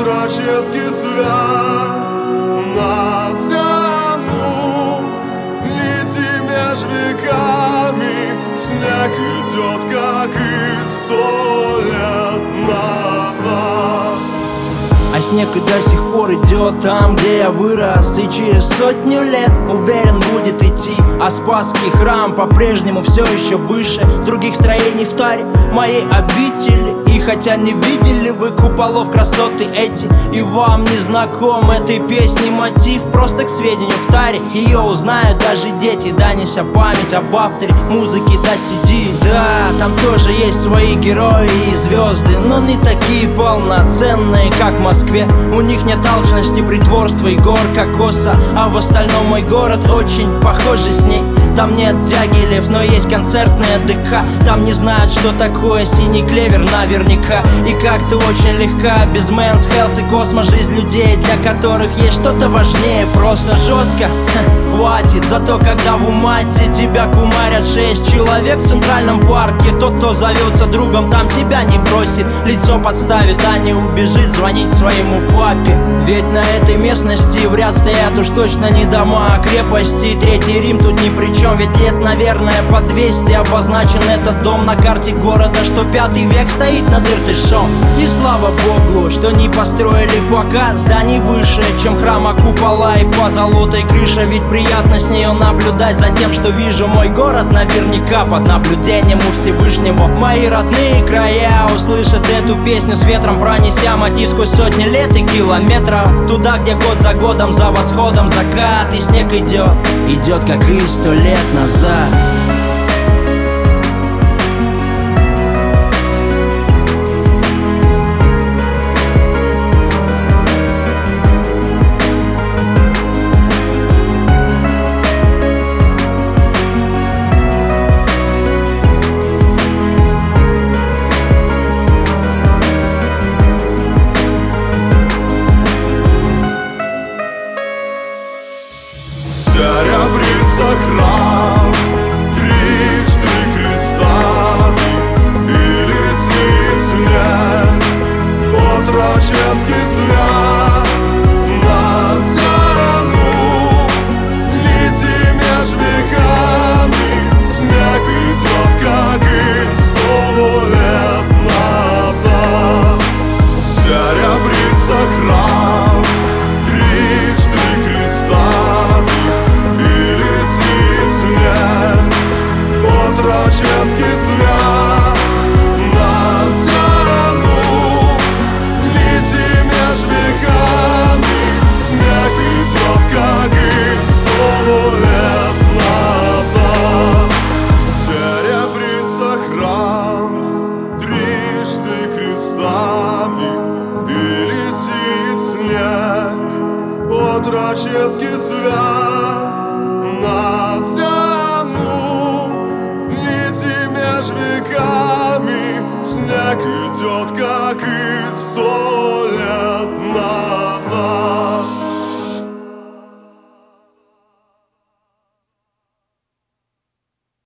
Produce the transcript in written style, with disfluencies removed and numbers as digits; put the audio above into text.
отроческий свят натянул нити меж веками. Снег идет, как и 100 лет назад. А снег и до сих пор идет там, где я вырос. И через 100 лет, уверен, будет идти. А Спасский храм по-прежнему все еще выше других строений в таре моей обители. И хотя не видели вы куполов красоты эти, и вам не знаком этой песни мотив, просто к сведению в таре ее узнают даже дети. Да, неся память об авторе музыки, да, сиди. Да, там тоже есть свои герои и звезды, но не такие полноценные, как в Москве. У них нет алчности, притворства и гор кокоса, а в остальном мой город очень похожий с ней. Там нет Дягилев, но есть концертная ДК. Там не знают, что такое синий клевер наверняка. И как-то очень легка без Мэнс, Хелс и Космо жизнь людей, для которых есть что-то важнее. Просто жестко, хватит. Зато когда в Умате тебя кумарят 6 человек в Центральном парке, тот, кто зовется другом, там тебя не бросит, лицо подставит, а не убежит звонить своему папе. Ведь на этой местности в ряд стоят уж точно не дома, а крепости. Третий Рим тут ни при чем. Ведь лет, наверное, по 200 обозначен этот дом на карте города, что 5 век стоит над Иртышом. И слава богу, что не построили пока зданий выше, чем храма купола и позолотой крыша. Ведь приятно с нее наблюдать за тем, что вижу мой город наверняка под наблюдением у Всевышнего. Мои родные края услышат эту песню с ветром, пронеся мотив сквозь сотни лет и километров. Туда, где год за годом, за восходом закат, и снег идет, идет, как и 100 лет назад. Серебрится храм трижды крестами, и летит снег, отроческий свят натянул нити меж веками. Снег идет, как и 100 лет назад. Серебрится храм трижды крестами, отроческий свят натянул нити меж веками. Снег идет, как и 100 лет назад. Серебрится храм трижды крестами, и летит снег, отроческий свят натянул нити меж веками. Снег идет, как и